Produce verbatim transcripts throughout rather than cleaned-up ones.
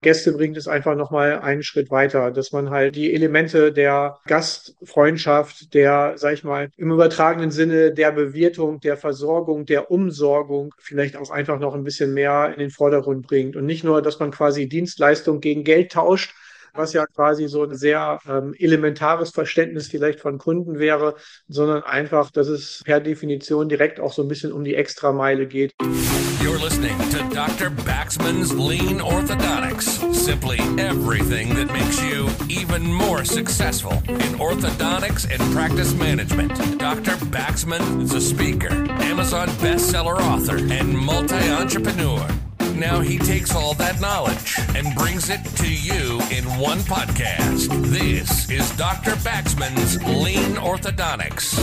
Gäste bringt es einfach nochmal einen Schritt weiter, dass man halt die Elemente der Gastfreundschaft, der, sag ich mal, im übertragenen Sinne der Bewirtung, der Versorgung, der Umsorgung vielleicht auch einfach noch ein bisschen mehr in den Vordergrund bringt. Und nicht nur, dass man quasi Dienstleistung gegen Geld tauscht, was ja quasi so ein sehr ähm, elementares Verständnis vielleicht von Kunden wäre, sondern einfach, dass es per Definition direkt auch so ein bisschen um die Extrameile geht. You're listening to Doctor Baxman's Lean Orthodontics. Simply everything that makes you even more successful in orthodontics and practice management. Doctor Baxman is a speaker, Amazon bestseller author, and multi-entrepreneur. Now he takes all that knowledge and brings it to you in one podcast. This is Doctor Baxman's Lean Orthodontics.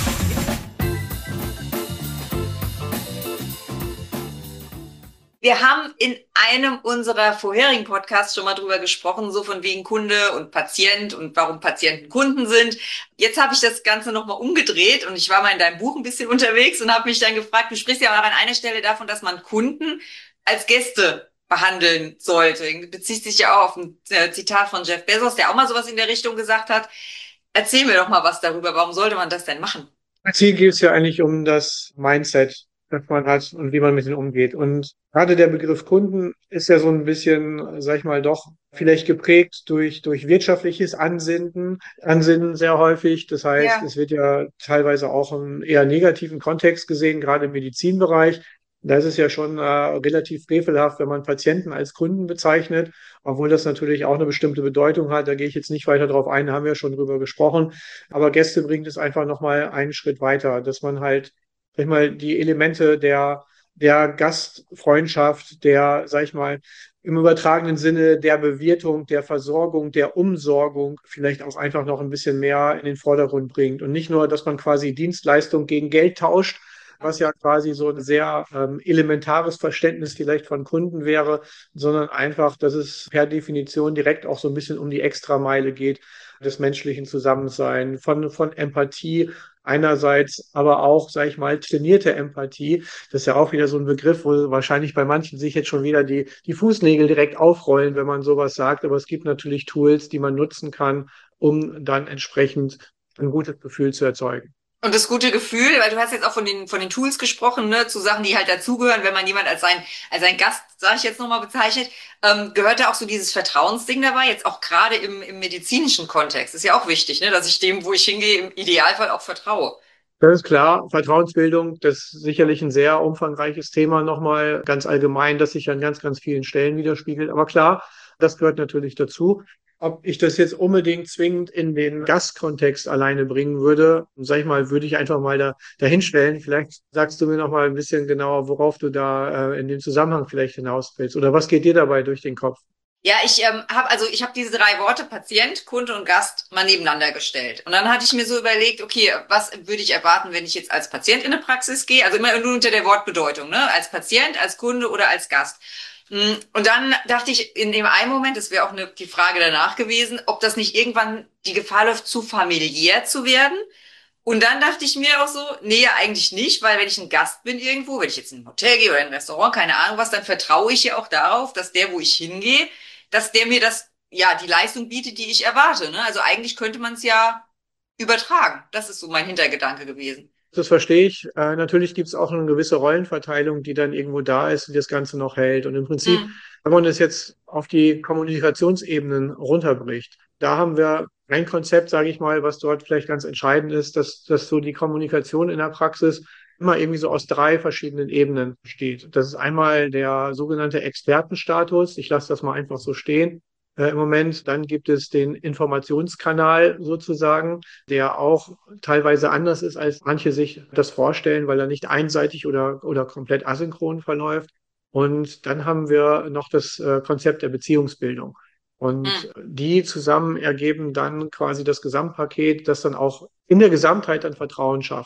Wir haben in einem unserer vorherigen Podcasts schon mal drüber gesprochen, so von wegen Kunde und Patient und warum Patienten Kunden sind. Jetzt habe ich das Ganze nochmal umgedreht und ich war mal in deinem Buch ein bisschen unterwegs und habe mich dann gefragt, du sprichst ja auch an einer Stelle davon, dass man Kunden als Gäste behandeln sollte. Bezieht sich ja auch auf ein Zitat von Jeff Bezos, der auch mal sowas in der Richtung gesagt hat. Erzähl mir doch mal was darüber. Warum sollte man das denn machen? Ziel geht es ja eigentlich um das Mindset, das man hat und wie man mit denen umgeht. Und gerade der Begriff Kunden ist ja so ein bisschen, sag ich mal, doch vielleicht geprägt durch, durch wirtschaftliches Ansinnen, Ansinnen sehr häufig. Das heißt, Ja. es wird ja teilweise auch im eher negativen Kontext gesehen, gerade im Medizinbereich. Da ist es ja schon äh, relativ frevelhaft, wenn man Patienten als Kunden bezeichnet, obwohl das natürlich auch eine bestimmte Bedeutung hat. Da gehe ich jetzt nicht weiter drauf ein, da haben wir schon drüber gesprochen. Aber Gäste bringt es einfach nochmal einen Schritt weiter, dass man halt, sag ich mal, die Elemente der, der Gastfreundschaft, der, sag ich mal, im übertragenen Sinne der Bewirtung, der Versorgung, der Umsorgung vielleicht auch einfach noch ein bisschen mehr in den Vordergrund bringt. Und nicht nur, dass man quasi Dienstleistung gegen Geld tauscht, was ja quasi so ein sehr ähm, elementares Verständnis vielleicht von Kunden wäre, sondern einfach, dass es per Definition direkt auch so ein bisschen um die Extrameile geht des menschlichen Zusammenseins, von, von Empathie einerseits, aber auch, sage ich mal, trainierte Empathie. Das ist ja auch wieder so ein Begriff, wo wahrscheinlich bei manchen sich jetzt schon wieder die, die Fußnägel direkt aufrollen, wenn man sowas sagt. Aber es gibt natürlich Tools, die man nutzen kann, um dann entsprechend ein gutes Gefühl zu erzeugen. Und das gute Gefühl, weil du hast jetzt auch von den von den Tools gesprochen, ne, zu Sachen, die halt dazugehören, wenn man jemand als sein als sein Gast, sage ich jetzt nochmal, bezeichnet, ähm, gehört da auch so dieses Vertrauensding dabei, jetzt auch gerade im im medizinischen Kontext. Ist ja auch wichtig, ne, dass ich dem, wo ich hingehe, im Idealfall auch vertraue. Das ist klar. Vertrauensbildung, das ist sicherlich ein sehr umfangreiches Thema nochmal ganz allgemein, das sich an ganz, ganz vielen Stellen widerspiegelt. Aber klar, das gehört natürlich dazu. Ob ich das jetzt unbedingt zwingend in den Gastkontext alleine bringen würde, sag ich mal, würde ich einfach mal da dahinstellen. Vielleicht sagst du mir noch mal ein bisschen genauer, worauf du da äh, in dem Zusammenhang vielleicht hinaus willst. Oder was geht dir dabei durch den Kopf? Ja, ich ähm, habe also ich habe diese drei Worte Patient, Kunde und Gast mal nebeneinander gestellt. Und dann hatte ich mir so überlegt, okay, was würde ich erwarten, wenn ich jetzt als Patient in eine Praxis gehe? Also immer nur unter der Wortbedeutung, ne? Als Patient, als Kunde oder als Gast. Und dann dachte ich in dem einen Moment, das wäre auch eine, die Frage danach gewesen, ob das nicht irgendwann die Gefahr läuft, zu familiär zu werden. Und dann dachte ich mir auch so, nee, ja, eigentlich nicht, weil wenn ich ein Gast bin irgendwo, wenn ich jetzt in ein Hotel gehe oder in ein Restaurant, keine Ahnung was, dann vertraue ich ja auch darauf, dass der, wo ich hingehe, dass der mir das, ja, die Leistung bietet, die ich erwarte, ne? Also eigentlich könnte man es ja übertragen. Das ist so mein Hintergedanke gewesen. Das verstehe ich. Äh, natürlich gibt es auch eine gewisse Rollenverteilung, die dann irgendwo da ist und das Ganze noch hält. Und im Prinzip, Hm. wenn man das jetzt auf die Kommunikationsebenen runterbricht, da haben wir ein Konzept, sage ich mal, was dort vielleicht ganz entscheidend ist, dass, dass so die Kommunikation in der Praxis immer irgendwie so aus drei verschiedenen Ebenen besteht. Das ist einmal der sogenannte Expertenstatus. Ich lasse das mal einfach so stehen. Äh, im Moment. Dann gibt es den Informationskanal sozusagen, der auch teilweise anders ist, als manche sich das vorstellen, weil er nicht einseitig oder, oder komplett asynchron verläuft. Und dann haben wir noch das äh, Konzept der Beziehungsbildung. Und Hm. die zusammen ergeben dann quasi das Gesamtpaket, das dann auch in der Gesamtheit dann Vertrauen schafft.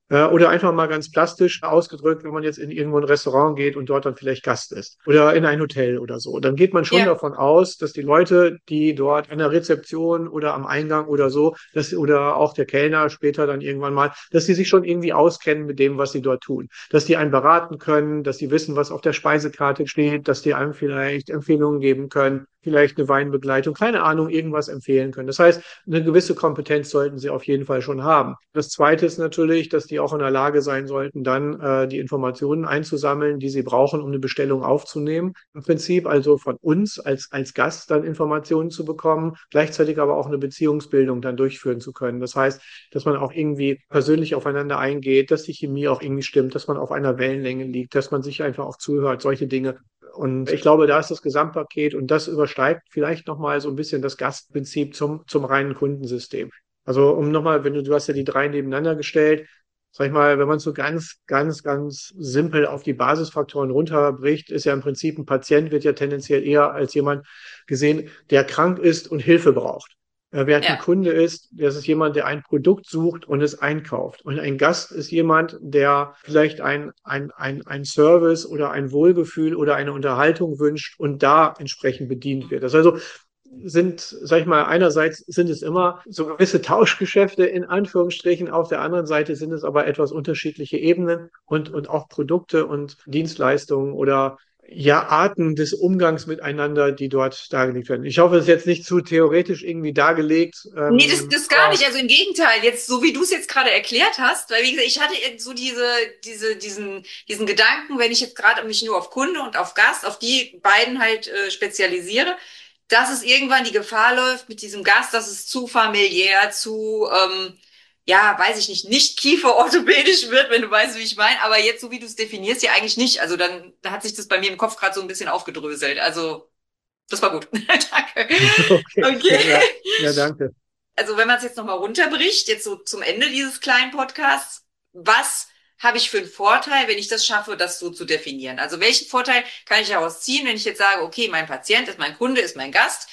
Äh, Oder einfach mal ganz plastisch ausgedrückt, wenn man jetzt in irgendwo ein Restaurant geht und dort dann vielleicht Gast ist oder in ein Hotel oder so. Dann geht man schon Ja. davon aus, dass die Leute, die dort an der Rezeption oder am Eingang oder so, dass, oder auch der Kellner später dann irgendwann mal, dass die sich schon irgendwie auskennen mit dem, was sie dort tun. Dass die einen beraten können, dass sie wissen, was auf der Speisekarte steht, dass die einem vielleicht Empfehlungen geben können, vielleicht eine Weinbegleitung, keine Ahnung, irgendwas empfehlen können. Das heißt, eine gewisse Kompetenz sollten sie auf jeden Fall schon haben. Das Zweite ist natürlich, dass die auch in der Lage sein sollten, dann äh, die Informationen einzusammeln, die sie brauchen, um eine Bestellung aufzunehmen. Im Prinzip also von uns als, als Gast dann Informationen zu bekommen, gleichzeitig aber auch eine Beziehungsbildung dann durchführen zu können. Das heißt, dass man auch irgendwie persönlich aufeinander eingeht, dass die Chemie auch irgendwie stimmt, dass man auf einer Wellenlänge liegt, dass man sich einfach auch zuhört, solche Dinge. Und ich glaube, da ist das Gesamtpaket und das übersteigt vielleicht nochmal so ein bisschen das Gastprinzip zum, zum reinen Kundensystem. Also um nochmal, wenn du, du hast ja die drei nebeneinander gestellt, sag ich mal, wenn man es so ganz, ganz, ganz simpel auf die Basisfaktoren runterbricht, ist ja im Prinzip ein Patient wird ja tendenziell eher als jemand gesehen, der krank ist und Hilfe braucht. Äh, Während ein Ja. Kunde ist, das ist jemand, der ein Produkt sucht und es einkauft. Und ein Gast ist jemand, der vielleicht ein, ein, ein, ein Service oder ein Wohlgefühl oder eine Unterhaltung wünscht und da entsprechend bedient wird. Das also sind, sag ich mal, einerseits sind es immer so gewisse Tauschgeschäfte in Anführungsstrichen, auf der anderen Seite sind es aber etwas unterschiedliche Ebenen und, und auch Produkte und Dienstleistungen oder ja, Arten des Umgangs miteinander, die dort dargelegt werden. Ich hoffe, es ist jetzt nicht zu theoretisch irgendwie dargelegt. Nee, das, Ähm, das gar nicht. Also im Gegenteil, jetzt so wie du es jetzt gerade erklärt hast, weil wie gesagt, ich hatte jetzt so diese, diese, diesen, diesen Gedanken, wenn ich jetzt gerade mich nur auf Kunde und auf Gast, auf die beiden halt äh, spezialisiere, dass es irgendwann die Gefahr läuft mit diesem Gast, dass es zu familiär, zu, ähm, ja, weiß ich nicht, nicht kieferorthopädisch wird, wenn du weißt, wie ich meine. Aber jetzt, so wie du es definierst, ja eigentlich nicht. Also dann da hat sich das bei mir im Kopf gerade so ein bisschen aufgedröselt. Also das war gut. Danke. okay. Okay. Ja, ja, danke. Also wenn man es jetzt nochmal runterbricht, jetzt so zum Ende dieses kleinen Podcasts, was habe ich für einen Vorteil, wenn ich das schaffe, das so zu definieren? Also welchen Vorteil kann ich daraus ziehen, wenn ich jetzt sage, okay, mein Patient ist mein Kunde, ist mein Gast.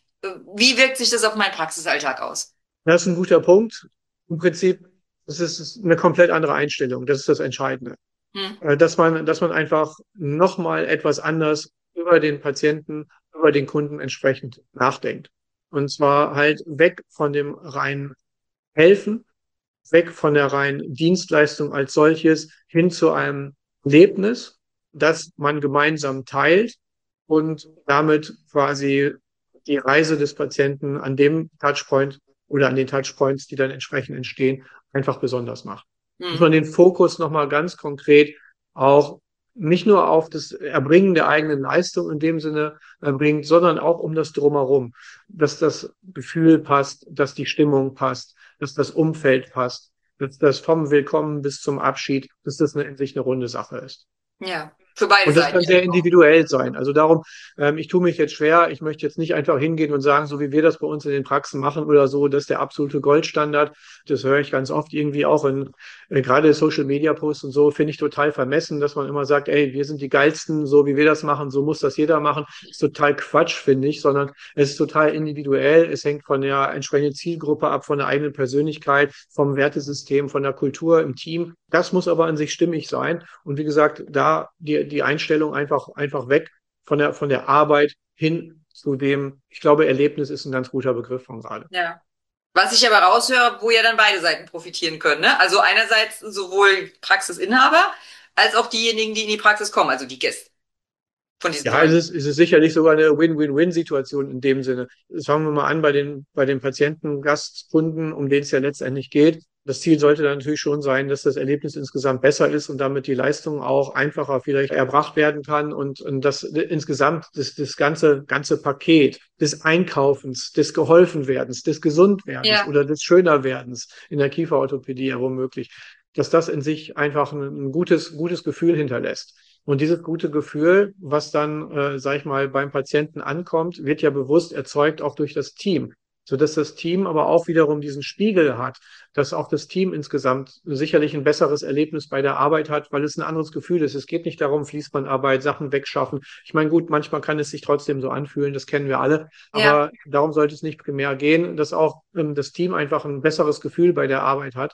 Wie wirkt sich das auf meinen Praxisalltag aus? Das ist ein guter Punkt. Im Prinzip, das ist eine komplett andere Einstellung. Das ist das Entscheidende. Hm. Äh, Dass man, dass man einfach nochmal etwas anders über den Patienten, über den Kunden entsprechend nachdenkt. Und zwar halt weg von dem reinen Helfen, weg von der reinen Dienstleistung als solches hin zu einem Erlebnis, das man gemeinsam teilt und damit quasi die Reise des Patienten an dem Touchpoint oder an den Touchpoints, die dann entsprechend entstehen, einfach besonders macht. Dass man Hm. den Fokus nochmal ganz konkret auch nicht nur auf das Erbringen der eigenen Leistung in dem Sinne erbringt, sondern auch um das Drumherum, dass das Gefühl passt, dass die Stimmung passt, dass das Umfeld passt, dass das vom Willkommen bis zum Abschied, dass das eine, in sich eine runde Sache ist. Ja, für beide Und das Seiten. kann sehr individuell sein. Also darum, ähm, ich tue mich jetzt schwer. Ich möchte jetzt nicht einfach hingehen und sagen, so wie wir das bei uns in den Praxen machen oder so, das ist der absolute Goldstandard. Das höre ich ganz oft irgendwie auch in äh, gerade Social Media Posts und so, finde ich total vermessen, dass man immer sagt, ey, wir sind die Geilsten, so wie wir das machen, so muss das jeder machen. Ist total Quatsch, finde ich, sondern es ist total individuell. Es hängt von der entsprechenden Zielgruppe ab, von der eigenen Persönlichkeit, vom Wertesystem, von der Kultur im Team. Das muss aber an sich stimmig sein. Und wie gesagt, da die, die Einstellung einfach, einfach weg von der, von der Arbeit hin zu dem, ich glaube, Erlebnis ist ein ganz guter Begriff von gerade. Ja. Was ich aber raushöre, wo ja dann beide Seiten profitieren können, ne? Also einerseits sowohl Praxisinhaber als auch diejenigen, die in die Praxis kommen, also die Gäste von diesen Ja, es ist, es ist sicherlich sogar eine Win-Win-Win-Situation in dem Sinne. Jetzt fangen wir mal an bei den, bei den Patienten, Gastkunden, um denen es ja letztendlich geht. Das Ziel sollte dann natürlich schon sein, dass das Erlebnis insgesamt besser ist und damit die Leistung auch einfacher vielleicht erbracht werden kann und, und das insgesamt das, das ganze, ganze Paket des Einkaufens, des Geholfenwerdens, des Gesundwerdens Ja. oder des Schönerwerdens in der Kieferorthopädie ja womöglich, dass das in sich einfach ein, ein gutes, gutes Gefühl hinterlässt. Und dieses gute Gefühl, was dann, äh, sag ich mal, beim Patienten ankommt, wird ja bewusst erzeugt auch durch das Team, sodass das Team aber auch wiederum diesen Spiegel hat, dass auch das Team insgesamt sicherlich ein besseres Erlebnis bei der Arbeit hat, weil es ein anderes Gefühl ist. Es geht nicht darum, Fließbandarbeit, Sachen wegschaffen. Ich meine, gut, manchmal kann es sich trotzdem so anfühlen, das kennen wir alle, aber Ja. darum sollte es nicht primär gehen, dass auch ähm, das Team einfach ein besseres Gefühl bei der Arbeit hat.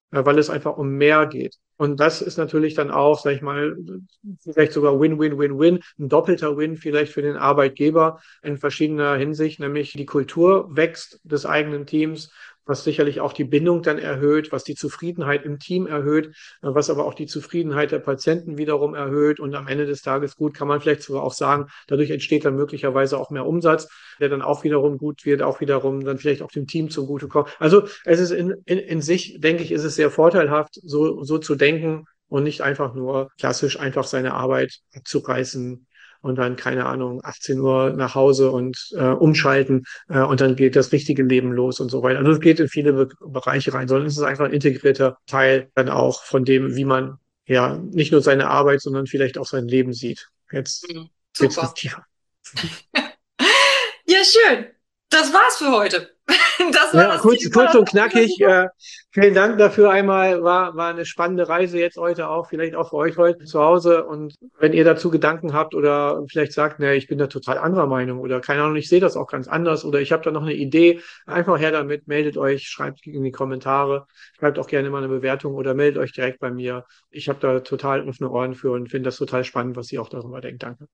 äh, weil es einfach um mehr geht. Und das ist natürlich dann auch, sag ich mal, vielleicht sogar Win-Win-Win-Win, ein doppelter Win vielleicht für den Arbeitgeber in verschiedener Hinsicht, nämlich die Kultur wächst des eigenen Teams, was sicherlich auch die Bindung dann erhöht, was die Zufriedenheit im Team erhöht, äh, was aber auch die Zufriedenheit der Patienten wiederum erhöht. Und am Ende des Tages, gut, kann man vielleicht sogar auch sagen, dadurch entsteht dann möglicherweise auch mehr Umsatz, der dann auch wiederum gut wird, auch wiederum dann vielleicht auch dem Team zugutekommt. Also es ist in, in, in sich, denke ich, ist es sehr vorteilhaft, so, so zu denken und nicht einfach nur klassisch einfach seine Arbeit abzureißen und dann, keine Ahnung, achtzehn Uhr nach Hause und äh, umschalten äh, und dann geht das richtige Leben los und so weiter. Also es geht in viele Be Bereiche rein, sondern es ist einfach ein integrierter Teil dann auch von dem, wie man ja nicht nur seine Arbeit, sondern vielleicht auch sein Leben sieht. Jetzt Mhm. geht's Super. nicht tiefer. Ja, schön. Das war's für heute. Das war Ja, das kurz, Thema. kurz und knackig. Äh, vielen Dank dafür einmal. War, war eine spannende Reise jetzt heute auch, vielleicht auch für euch heute zu Hause. Und wenn ihr dazu Gedanken habt oder vielleicht sagt, ne, ich bin da total anderer Meinung oder keine Ahnung, ich sehe das auch ganz anders oder ich habe da noch eine Idee, einfach her damit, meldet euch, schreibt in die Kommentare, schreibt auch gerne mal eine Bewertung oder meldet euch direkt bei mir. Ich habe da total offene Ohren für und finde das total spannend, was ihr auch darüber denkt. Danke.